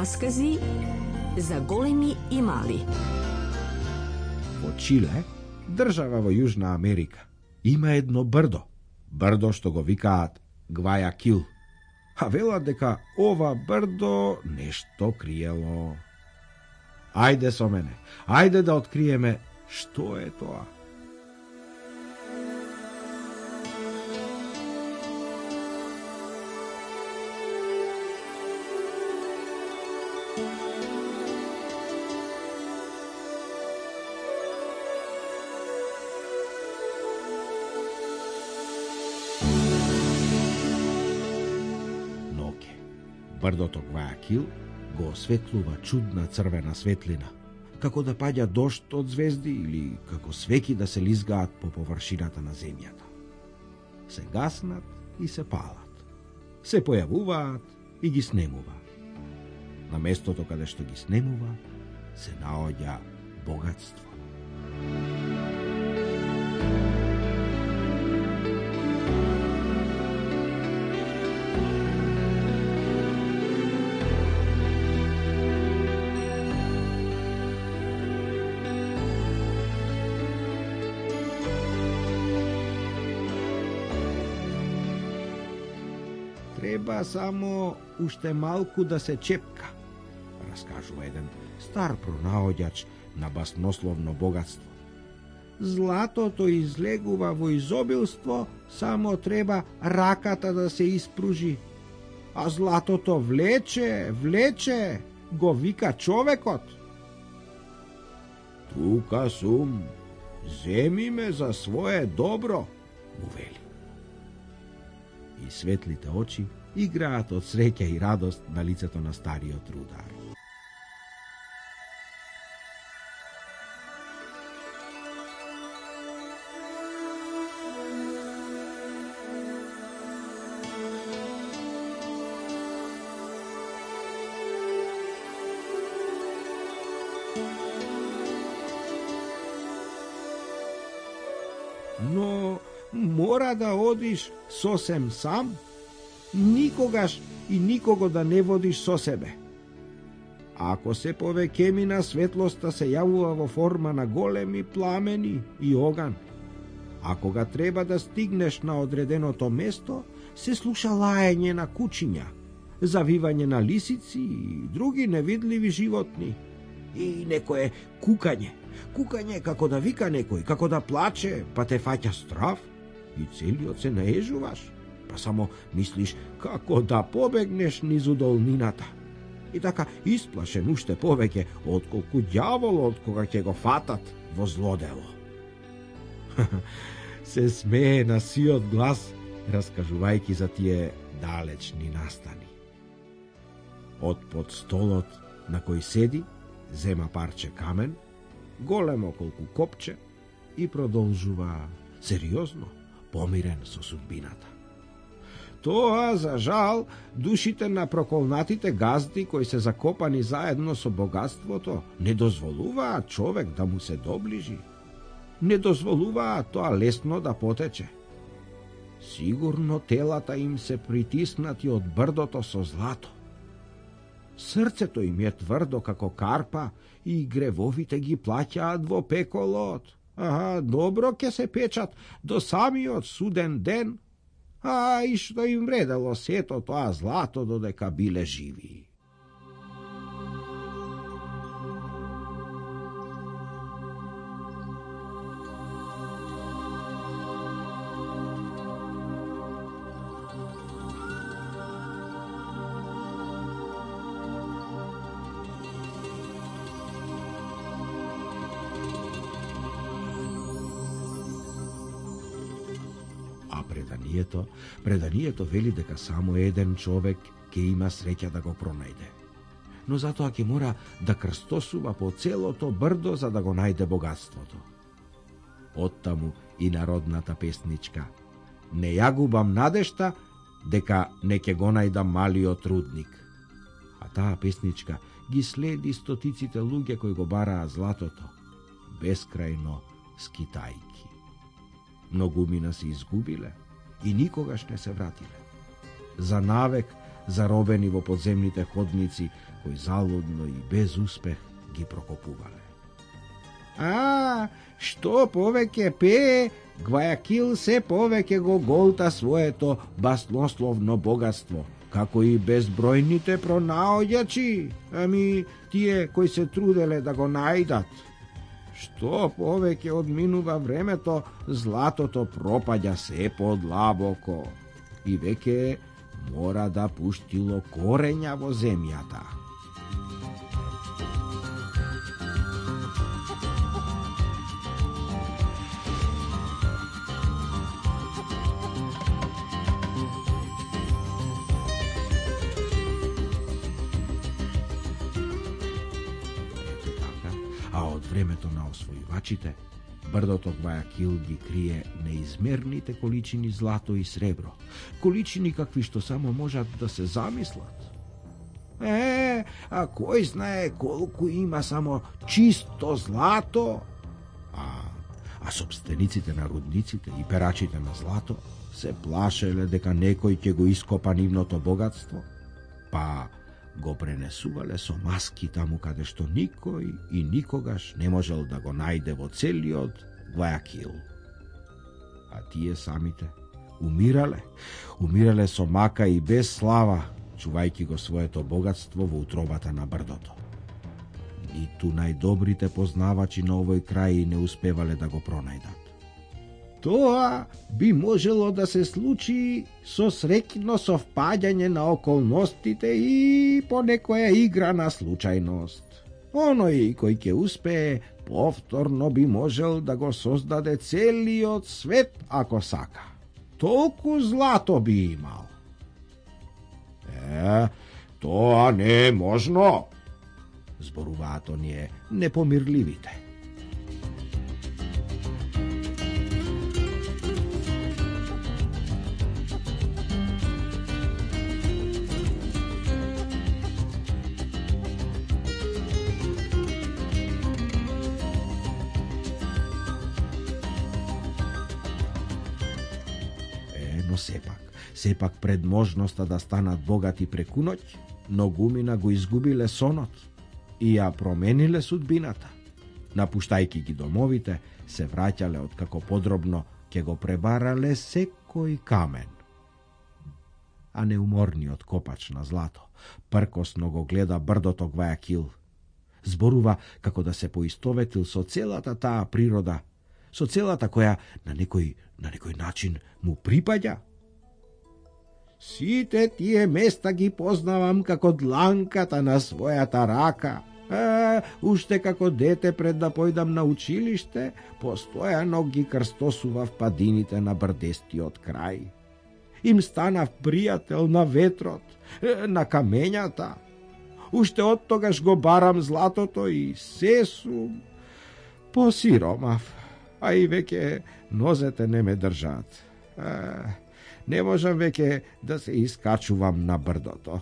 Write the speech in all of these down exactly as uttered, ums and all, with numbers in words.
Расскази за големи и мали. Во Чиле, држава во Јужна Америка, има едно брдо. Брдо што го викаат Гвајакил. А велат дека ова брдо нешто криело. Ајде со мене, ајде да откриеме што е тоа. Брдото Гвајакил го осветлува чудна црвена светлина, како да паѓа дожд од звезди или како свеки да се лизгаат по површината на земјата. Се гаснат и се палат, се појавуваат и ги снемуваат. На местото каде што ги снемува, се наоѓа богатство. Треба само уште малку да се чепка, раскажува еден стар пронаоѓач на баснословно богатство. Златото излегува во изобилство, само треба раката да се испружи. А златото влече, влече, го вика човекот. Тука сум, земи ме за свое добро, му вели. И светлите очи играат од среќа и радост на лицето на стариот рудар. Но мора да одиш сосем сам, никогаш и никого да не водиш со себе. Ако се повеќе светлоста се јавува во форма на големи пламени и оган. А кога треба да стигнеш на одреденото место, се слуша лаење на кучиња, завивање на лисици и други невидливи животни. И некое кукање, кукање како да вика некој, како да плаче, па те фаќа страв и целиот се наежуваш, па само мислиш како да побегнеш низ удолнината. И така исплашен уште повеќе отколку ѓаволот кога ќе го фатат во злодело. Се смее на сиот глас, раскажувајќи за тие далечни настани. Од под столот на кој седи, зема парче камен, големо колку копче, и продолжува сериозно, помирен со судбината. Тоа, за жал, душите на проколнатите газди кои се закопани заедно со богатството не дозволуваат човек да му се доближи. Не дозволуваат тоа лесно да потече. Сигурно телата им се притиснати од брдото со злато. Срцето им е тврдо како карпа и гревовите ги плаќаат во пеколот. Аха, добро ќе се печат до самиот суден ден. А и што им вредело сето тоа злато додека биле живи. Преданието, преданието вели дека само еден човек ќе има среќа да го пронајде. Но затоа ќе мора да крстосува по целото брдо за да го најде богатството. Оттаму и народната песничка: не ја губам надешта дека не ќе го најдам малиот рудник. А таа песничка ги следи стотиците луѓе кои го бараа златото, бескрајно скитајки. Многумина се изгубиле и никогаш не се вратиле. За навек заробени во подземните ходници, кои залудно и без успех ги прокопувале. А, што повеќе пее, Гвајакил се повеќе го голта своето баснословно богатство, како и безбројните пронаоѓачи, ами тие кои се труделе да го најдат. Што повеќе одминува времето, златото пропаѓа се подлабоко и веќе мора да пуштило корења во земјата. А од времето на освојувачите, брдото Гвајакил ги крие неизмерните количини злато и сребро, количини какви што само можат да се замислат. Е, а кој знае колку има само чисто злато? А, а собствениците на рудниците и перачите на злато се плашеле дека некој ќе го ископа нивното богатство, па го пренесувале со маски таму каде што никој и никогаш не можел да го најде во целиот Гвајакил. А тие самите умирале, умирале со мака и без слава, чувајќи го своето богатство во утробата на брдото. Ниту најдобрите познавачи на овој крај не успевале да го пронајдат. Тоа би можело да се случи со среќно совпаѓање на околностите и по некоја игра на случајност. Оној кој ќе успее, повторно би можел да го создаде целиот свет ако сака. Толку злато би имал. Е, тоа не е можно, зборуваат оние непомирливите. Но сепак, сепак пред можноста да станат богати преку ноќ, многумина го изгубиле сонот и ја промениле судбината. Напуштајќи ги домовите, се враќале откако подробно ќе го пребарале секој камен. А неуморниот копач на злато пркосно го гледа брдото Гвајакил. Зборува како да се поистоветил со целата таа природа, со целата која на некој, на некој начин му припаѓа. Сите тие места ги познавам како дланката на својата рака. А, уште како дете пред да појдам на училиште, постојано ги крстосував падините на брдестиот крај. Им станав пријател на ветрот, на камењата. Уште од тогаш го барам златото и се сум посиромав, а и веќе нозете не ме држат. А, не можам веќе да се искачувам на брдото.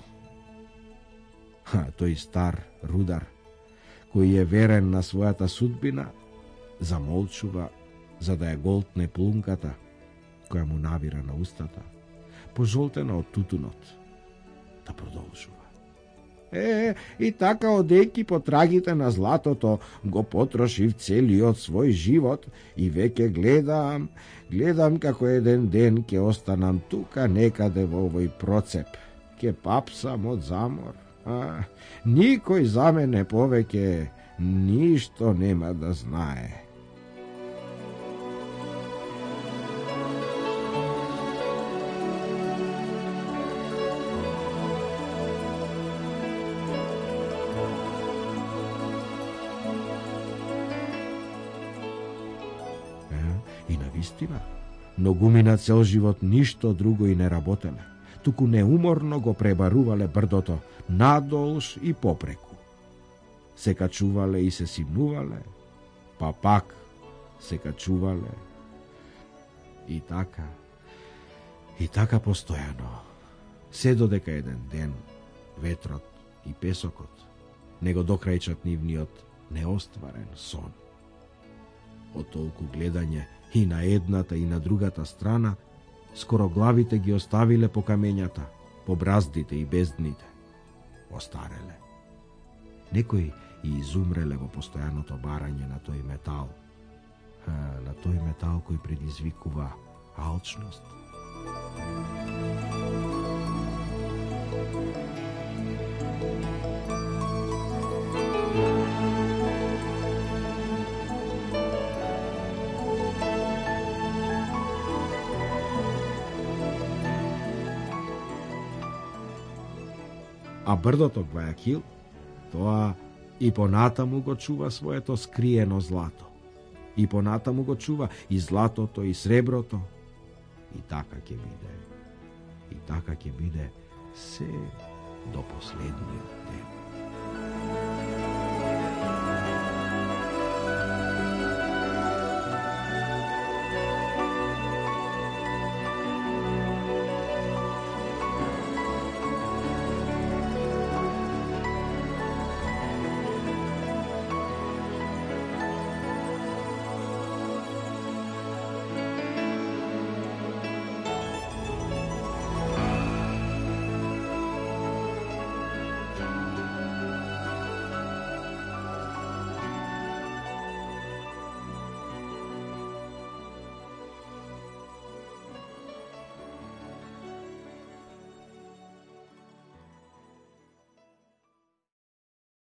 А тој стар рудар, кој е верен на својата судбина, замолчува за да ја голтне плунката која му навира на устата, пожолтена од тутунот, да продолжува. Е, и така одејќи по трагите на златото, го потрошив целиот свој живот и веќе гледам, гледам како еден ден ќе останам тука некаде во овој процеп, ќе папсам од замор. А, никој за мене повеќе ништо нема да знае. И навистина, многумина цел живот ништо друго и не работеле, туку неуморно го пребарувале брдото надолж и попреку. Се качувале и се симнувале, па пак се качувале. И така, и така постојано, се додека еден ден ветрот и песокот не го докрајчат нивниот неостварен сон. Од толку гледање и на едната и на другата страна, скоро главите ги оставиле по камењата по браздите и бездните, остареле. Некои и изумреле во постојаното барање на тој метал, на тој метал кој предизвикува алчност. А брдото Гвајакил, тоа и понатаму го чува своето скриено злато. И понатаму го чува и златото, и среброто. И така ќе биде. И така ќе биде се до последниот ден.